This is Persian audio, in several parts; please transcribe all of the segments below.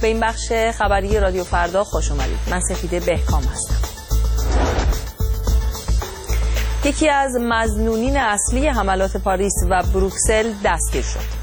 به این بخش خبری رادیو فردا خوش اومدید. من سفیده بهکام هستم. یکی از مظنونین اصلی حملات پاریس و بروکسل دستگیر شد.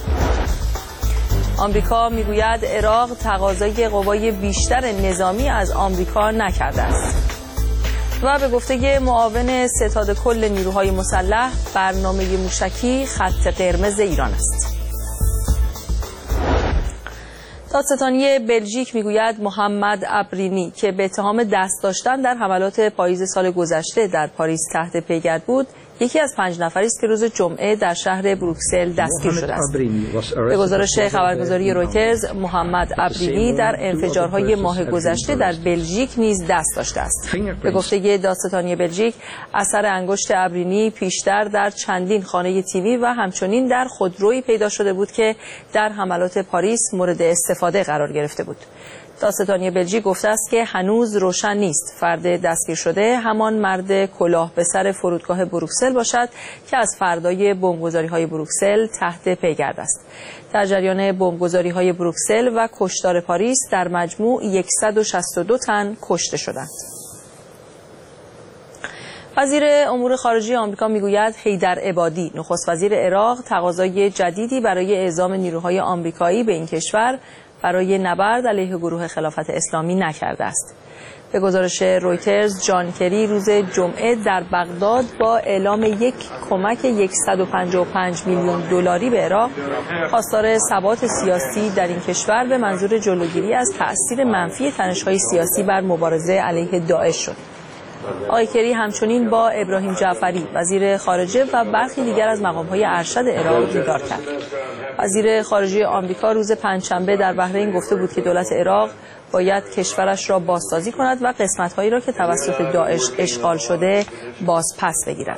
آمریکا میگوید عراق تقاضای قوای بیشتر نظامی از آمریکا نکرده است. و به گفته معاون ستاد کل نیروهای مسلح، برنامه موشکی خط قرمز ایران است. دادستانی بلژیک میگوید محمد عبرینی که به اتهام دست داشتن در حملات پاییز سال گذشته در پاریس تحت پیگرد بود، یکی از 5 نفری است که روز جمعه در شهر بروکسل دستگیر شده است. به گزارش خبرگزاری رویترز، محمد عبرینی در انفجارهای ماه گذشته در بلژیک نیز دست داشته است. به گفته دادستانی بلژیک، اثر انگشت عبرینی پیشتر در چندین خانه تیوی و همچنین در خودرویی پیدا شده بود که در حملات پاریس مورد استفاده قرار گرفته بود. دادستانی بلژیک گفته است که هنوز روشن نیست فرد دستگیر شده همان مرد کلاه به سر فرودگاه بروکسل باشد که از فردای بمبگذاری‌های بروکسل تحت پیگرد است. در جریان بمبگذاری‌های بروکسل و کشتار پاریس در مجموع 162 تن کشته شدند. وزیر امور خارجه آمریکا میگوید حیدر عبادی، نخست وزیر عراق، تقاضای جدیدی برای اعزام نیروهای آمریکایی به این کشور برای نبرد علیه گروه خلافت اسلامی نکرده است. به گزارش رویترز، جان کری روز جمعه در بغداد با اعلام یک کمک 155 میلیون دلاری به عراق خواستار ثبات سیاسی در این کشور به منظور جلوگیری از تأثیر منفی تنش‌های سیاسی بر مبارزه علیه داعش شد. آقای کری همچنین با ابراهیم جعفری، وزیر خارجه و برخی دیگر از مقام‌های ارشد عراق دیدار کرد. وزیر خارجه آمریکا روز پنجشنبه در بحرین گفته بود که دولت عراق باید کشورش را بازسازی کند و قسمت‌هایی را که توسط داعش اشغال شده باز پس بگیرد.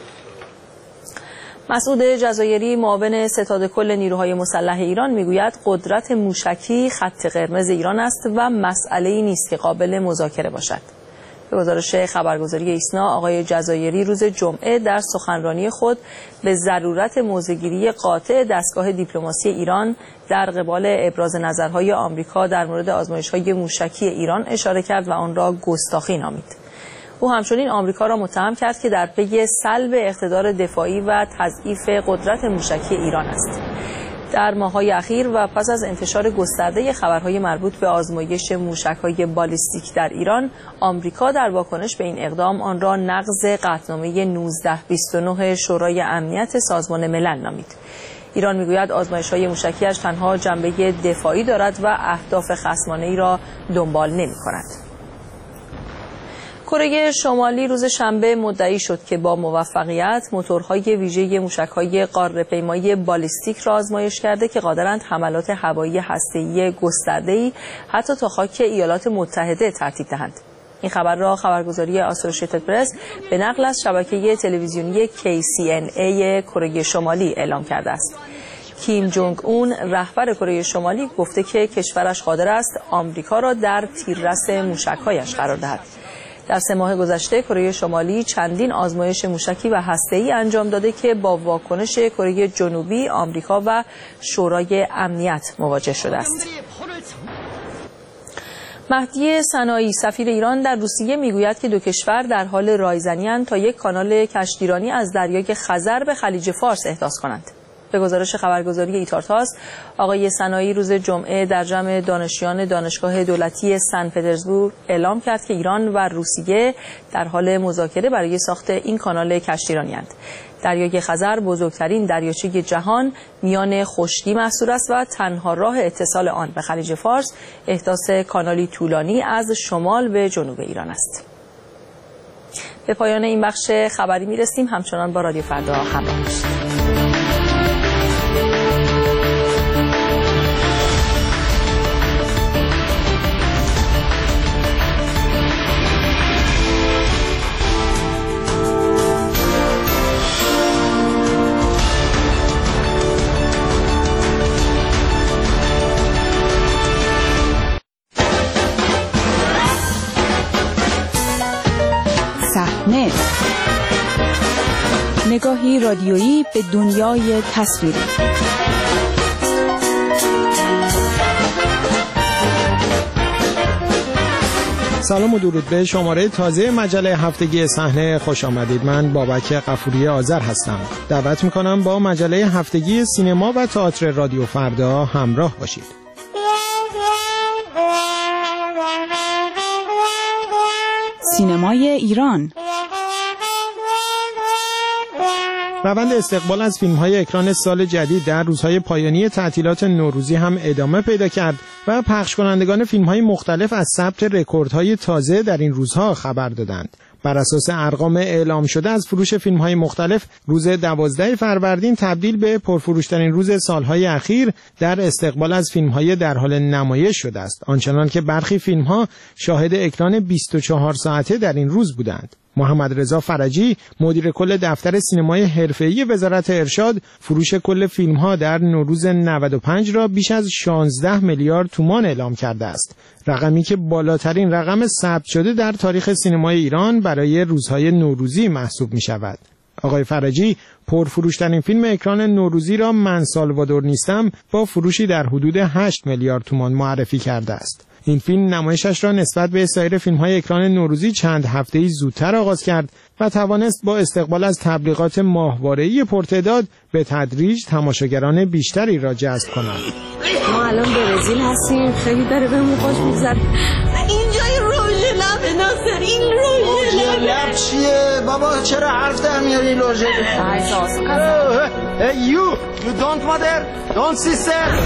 مسعود جزایری، معاون ستاد کل نیروهای مسلح ایران، میگوید قدرت موشکی خط قرمز ایران است و مسئله‌ای نیست که قابل مذاکره باشد. به گزارش خبرگزاری ایسنا، آقای جزایری روز جمعه در سخنرانی خود به ضرورت موضع‌گیری قاطع دستگاه دیپلماسی ایران در قبال ابراز نظرهای آمریکا در مورد آزمایش‌های موشکی ایران اشاره کرد و آن را گستاخی نامید. او همچنین آمریکا را متهم کرد که در پی سلب اقتدار دفاعی و تضعیف قدرت موشکی ایران است. در ماه‌های اخیر و پس از انتشار گسترده خبرهای مربوط به آزمایش موشک‌های بالیستیک در ایران، آمریکا در واکنش به این اقدام آن را نقض قطعنامه 1929 شورای امنیت سازمان ملل نامید. ایران میگوید آزمایش‌های موشکی‌اش تنها جنبه دفاعی دارد و اهداف خصمانه‌ای را دنبال نمی‌کند. کره شمالی روز شنبه مدعی شد که با موفقیت موتورهای ویژه موشک‌های قاره‌پیمایی بالیستیک را آزمایش کرده که قادرند حملات هوایی هسته‌ای گسترده‌ای حتی تا خاک ایالات متحده ترتیب دهند. این خبر را خبرگزاری آسوشیتد پرس به نقل از شبکه تلویزیونی KCNA کره شمالی اعلام کرده است. کیم جونگ اون، رهبر کره شمالی، گفته که کشورش قادر است آمریکا را در تیررس موشک‌هایش قرار دهد. در 3 ماه گذشته کره شمالی چندین آزمایش موشکی و هسته‌ای انجام داده که با واکنش کره جنوبی، آمریکا و شورای امنیت مواجه شده است. مهدی سنایی، سفیر ایران در روسیه، میگوید که 2 کشور در حال رایزنی‌اند تا یک کانال کشتیرانی از دریای خزر به خلیج فارس احداث کنند. به گزارش خبرگزاری ایتارتاس، آقای سنایی روز جمعه در جمع دانشیان دانشگاه دولتی سن پترزبورگ اعلام کرد که ایران و روسیه در حال مذاکره برای ساخت این کانال کشتیرانی‌اند. دریای خزر بزرگترین دریاچه جهان میان خشکی محصور است و تنها راه اتصال آن به خلیج فارس احداث کانالی طولانی از شمال به جنوب ایران است. به پایان این بخش خبری میرسیم. همچنان با رادیو فردا همراه باشید. صحنه، نگاهی رادیویی به دنیای تصویری. سلام و درود به شماره تازه مجله هفتگی صحنه خوش آمدید. من بابک غفوری آذر هستم. دعوت میکنم با مجله هفتگی سینما و تئاتر رادیو فردا همراه باشید. سینمای ایران. روند استقبال از فیلم‌های اکران سال جدید در روزهای پایانی تعطیلات نوروزی هم ادامه پیدا کرد و پخش کنندگان فیلم‌های مختلف از ثبت رکوردهای تازه در این روزها خبر دادند. بر اساس ارقام اعلام شده از فروش فیلم‌های مختلف، روز 12 فروردین تبدیل به پرفروش‌ترین روز سال‌های اخیر در استقبال از فیلم‌های در حال نمایش شده است، آنچنان که برخی فیلم‌ها شاهد اکران 24 ساعته در این روز بودند. محمد رضا فرجی، مدیر کل دفتر سینمای حرفه‌ای وزارت ارشاد، فروش کل فیلم‌ها در نوروز 95 را بیش از 16 میلیارد تومان اعلام کرده است. رقمی که بالاترین رقم ثبت شده در تاریخ سینمای ایران برای روزهای نوروزی محسوب می‌شود. آقای فرجی پرفروشترین فیلم اکران نوروزی را من سالوادور نیستم با فروشی در حدود 8 میلیارد تومان معرفی کرده است. این فیلم نمایشش را نسبت به سایر فیلم‌های اکران نوروزی چند هفته‌ای زودتر آغاز کرد و توانست با استقبال از تبلیغات ماهواره‌ای پرتعداد به تدریج تماشاگران بیشتری را جذب کند. ما الان برزیل هستیم، خیلی داره بهمون خوش می‌گذره. اینجای روژ لب ناصر، این روژ لب چیه؟ بابا چرا حرف در میاری روژ لب؟ You don't mother, don't sister.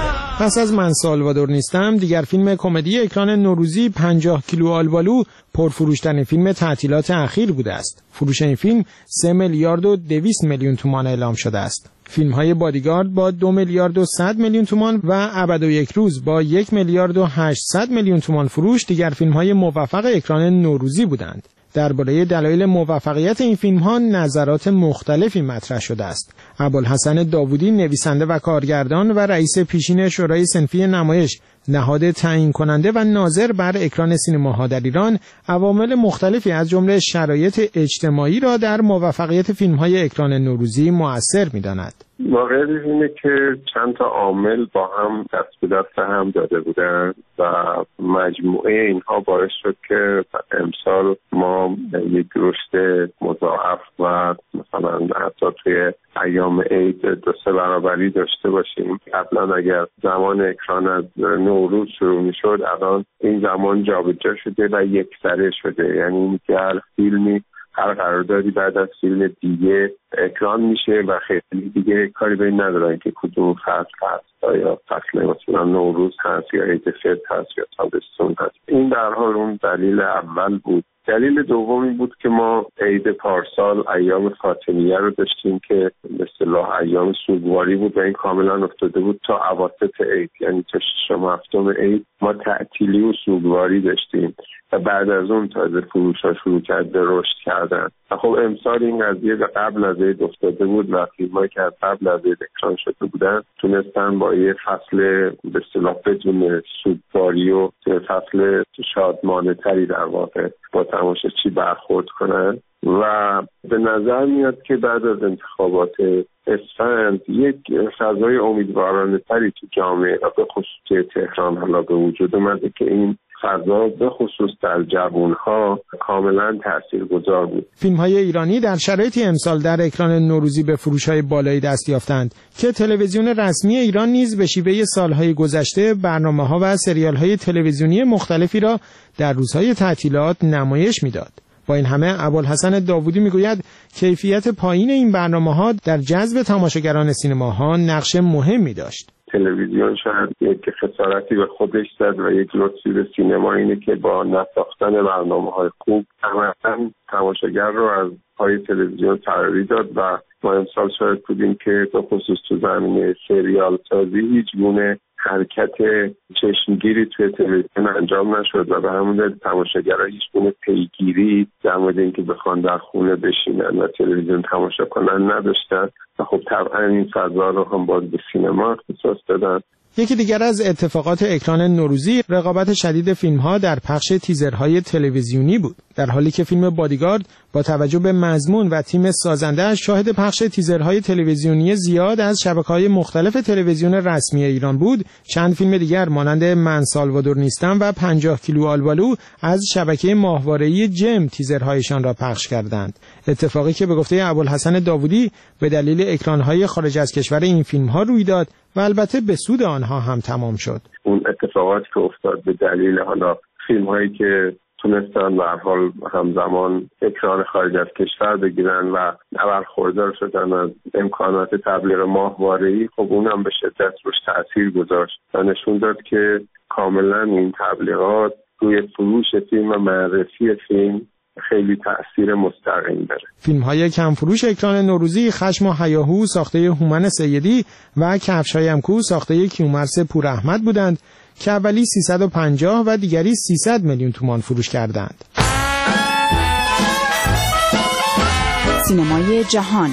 پس از من سالوادور نیستم، دیگر فیلم کمدی اکران نوروزی 50 کیلو آلبالو پرفروشترین فیلم تعطیلات اخیر بوده است. فروش این فیلم 3 میلیارد و 200 میلیون تومان اعلام شده است. فیلم‌های بادیگارد با 2 میلیارد و 100 میلیون تومان و ابد و یک روز با 1 میلیارد و 800 میلیون تومان فروش دیگر فیلم‌های موفق اکران نوروزی بودند. درباره دلایل موفقیت این فیلم‌ها نظرات مختلفی مطرح شده است. ابوالحسن داوودی، نویسنده و کارگردان و رئیس پیشین شورای صنفی نمایش، نهاد تعیین کننده و ناظر بر اکران سینماها در ایران، عوامل مختلفی از جمله شرایط اجتماعی را در موفقیت فیلم‌های اکران نوروزی مؤثر می‌داند. واقعیت اینه که چند تا عامل با هم دست به دست هم داده بودن و مجموعه اینها باعث شد که امسال ما یک رشد مضاعف و مثلا حتی توی ایام عید 2-3 برابری داشته باشیم. قبلا اگر زمان اکران از نوروز شروع می‌شد، الان این زمان جابجا شده و یکسره شده. یعنی هر فیلمی، هر قراردادی بعد از فیلم دیگه اکران میشه و خیلی دیگه کاری به این ندارن که کدوم فصل هست، یا فصل مثلا نوروز هست یا عید فطر هست یا تابستون هست. این در حال اون دلیل اول بود. دلیل دومی بود که ما عید پارسال ایام فاطمیه رو داشتیم که به اصطلاح ایام سوگواری بود و این کاملا افتاده بود تا اواسط عید، یعنی تا 6-7 عید ما تعطیلی و سوگواری داشتیم و بعد از اون تازه فروش‌ها شروع کرد به رشد کردن. خب امسال این قضیه قبل از عید افتاده بود و فیلم‌هایی که قبل از عید اکران شده بودن تونستن با یه فصل به اصطلاح بدون سوگواری و فصل شادمانه‌تری در واقع با تماشاچی برخورد کنن و به نظر میاد که بعد از انتخابات اسفند یک فضای امیدوارانه تری تو جامعه و به خصوص تهران حالا به وجود اومده که این فضا به خصوص در جوانها کاملا تاثیرگذار بود. فیلم‌های ایرانی در شرایطی امسال در اکران نوروزی به فروش‌های بالایی دست یافتند که تلویزیون رسمی ایران نیز به شیوه سال‌های گذشته برنامه‌ها و سریال‌های تلویزیونی مختلفی را در روزهای تعطیلات نمایش می‌داد. با این همه ابوالحسن داوودی میگوید کیفیت پایین این برنامه‌ها در جذب تماشاگران سینماها نقش مهمی داشت. تلویزیون شاید یک خسارتی به خودش زد و یک لطفی به سینما اینه که با نساختن برنامه‌های خوب همه تماشاگر رو از پای تلویزیون فراری داد و ما امسال شاید بودیم که به خصوص تو زمینه سریال سازی هیچ گونه حرکت چشمگیری توی تلویزیون انجام نشد و به همون دلیل تماشاگرها هیچ گونه پیگیری در مورد اینکه بخوان در خونه بشینن و تلویزیون تماشا کنن نداشتن و خب طبعا این فضا رو هم باز به سینما اختصاص دادن. یکی دیگر از اتفاقات اکران نوروزی رقابت شدید فیلم‌ها در پخش تیزرهای تلویزیونی بود. در حالی که فیلم بادیگارد با توجه به مضمون و تیم سازنده‌اش شاهد پخش تیزرهای تلویزیونی زیاد از شبکه‌های مختلف تلویزیون رسمی ایران بود، چند فیلم دیگر مانند من سالوادور نیستم و 50 کیلو آلبالو از شبکه ماهواره‌ای جم تیزرهایشان را پخش کردند. اتفاقی که به گفته ابوالحسن داوودی به دلیل اکران‌های خارج از کشور این فیلم‌ها روی داد و البته به سود آنها هم تمام شد. اون اتفاقاتی که افتاد به دلیل حالا فیلم‌هایی که تونستن به هر حال همزمان اکران خارج از کشور بگیرن و برخوردار شدن از امکانات تبلیغ ماهواره‌ای، خب اونم به شدت روش تأثیر گذاشت و نشون داد که کاملا این تبلیغات روی فروش فیلم و معرفی فیلم خیلی تأثیر مستقیم داره. فیلم‌های کم فروش اکران نوروزی خشم و هیاهو ساخته هومن سیدی و کفش‌های امکو ساخته کیومرث پوراحمد بودند که اولی 350 و دیگری 300 میلیون تومان فروش کردند. سینمای جهان.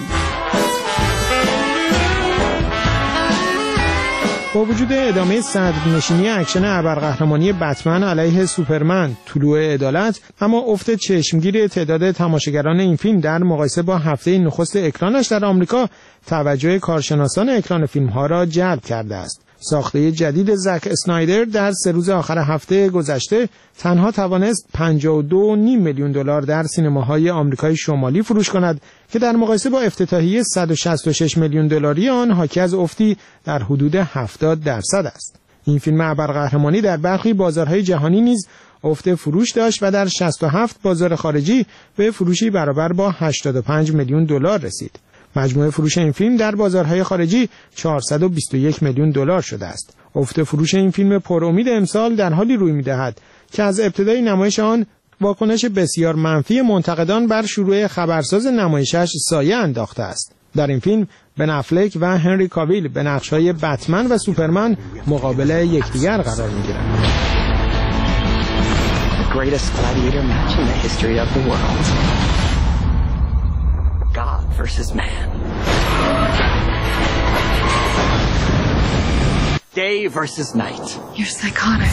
با وجود ادامه صدرنشینی اکشن ابرقهرمانی بتمن علیه سوپرمن طلوع عدالت، اما افت چشمگیر تعداد تماشاگران این فیلم در مقایسه با هفته نخست اکرانش در آمریکا توجه کارشناسان اکران فیلم‌ها را جلب کرده است. ساخته جدید زک اسنایدر در 3 روز آخر هفته گذشته تنها توانست 52.5 میلیون دلار در سینماهای آمریکای شمالی فروش کند که در مقایسه با افتتاحیه 166 میلیون دلاری آن حاکی از افتی در حدود 70% است. این فیلم ابرقهرمانی در برخی بازارهای جهانی نیز افت فروش داشت و در 67 بازار خارجی به فروشی برابر با 85 میلیون دلار رسید. مجموع فروش این فیلم در بازارهای خارجی 421 میلیون دلار شده است. افت فروش این فیلم پرامید امسال در حالی روی می‌دهد که از ابتدای نمایش آن واکنش بسیار منفی منتقدان بر شروع خبرساز نمایشش سایه انداخته است. در این فیلم بن افلک و هنری کاویل به نقش‌های بتمن و سوپرمن مقابل یکدیگر قرار می‌گیرند. The greatest gladiator match in the history of the world. God versus man. Day versus night. You're psychotic.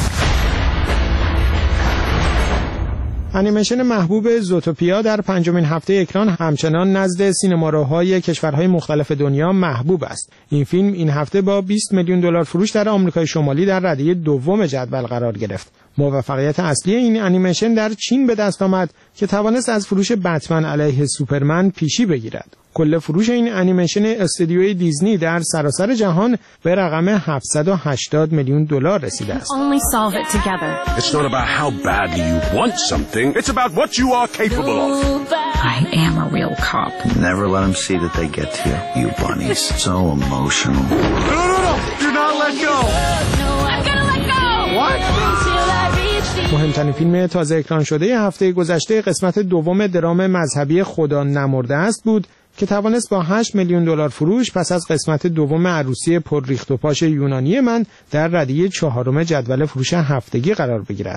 انیمیشن محبوب زوتوپیا در 5مین هفته اکران همچنان نزد سینماروهای کشورهای مختلف دنیا محبوب است. این فیلم این هفته با 20 میلیون دلار فروش در آمریکای شمالی در رده دوم جدول قرار گرفت. موفقیت اصلی این انیمیشن در چین به دست آمد که توانست از فروش بتمن علیه سوپرمن پیشی بگیرد. کل فروش این انیمیشن استودیوی دیزنی در سراسر جهان به رقم 780 میلیون دلار رسیده است. Only solve it together. It's not about how badly you want something. It's about what you are capable of. I am a real cop. Never let them see that they get to you, you bunnies. So emotional. No. Do not let go. I'm gonna let go. What? مهمترین فیلم تازه اکران شده هفته گذشته قسمت دوم درام مذهبی خدا نمرده است بود که توانست با 8 میلیون دلار فروش پس از قسمت دوم عروسی پر ریخت و پاش یونانی من در رده 4 جدول فروش هفتگی قرار بگیرد.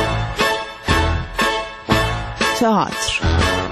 تئاتر.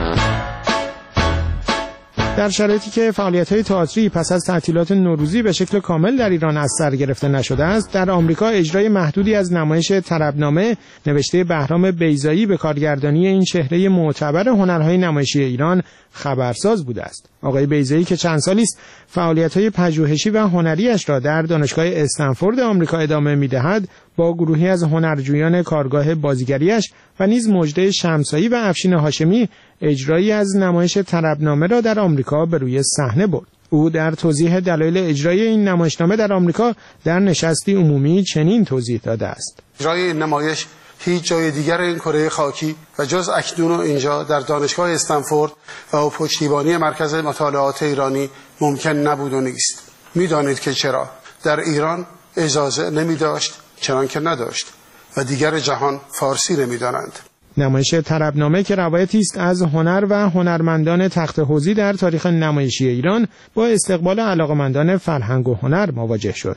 در شرایطی که فعالیت‌های تئاتری پس از تعطیلات نوروزی به شکل کامل در ایران از سر گرفته نشده است، در آمریکا اجرای محدودی از نمایش طربنامه نوشته بهرام بیضایی به کارگردانی این چهره معتبر هنرهای نمایشی ایران خبرساز بوده است. آقای بیضایی که چند سالی است فعالیت‌های پژوهشی و هنریش را در دانشگاه استنفورد آمریکا ادامه می‌دهد، با گروهی از هنرجویان کارگاه بازیگریش و نیز مژده شمسایی و افشین هاشمی اجرایی از نمایش طربنامه را در آمریکا به روی صحنه برد. او در توضیح دلایل اجرای این نمایشنامه در آمریکا در نشستی عمومی چنین توضیح داده است: اجرای این نمایش هیچ جای دیگر این کره خاکی و جز اکنون و اینجا در دانشگاه استنفورد و پشتیبانی مرکز مطالعات ایرانی ممکن نبود و نیست. می‌دانید که چرا؟ در ایران اجازه نمی داشت، چنان که نداشت و دیگر جهان فارسی نمی‌دانند. نمایش طربنامه که روایتی است از هنر و هنرمندان تخت حوزی در تاریخ نمایشی ایران با استقبال علاقه‌مندان فرهنگ و هنر مواجه شد.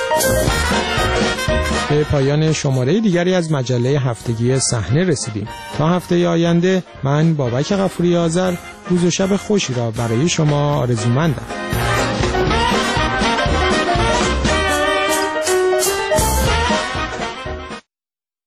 به پایان شماره دیگری از مجله هفتگی صحنه رسیدیم. تا هفته آینده من بابک غفوری آذر روز و شب خوشی را برای شما آرزومندم.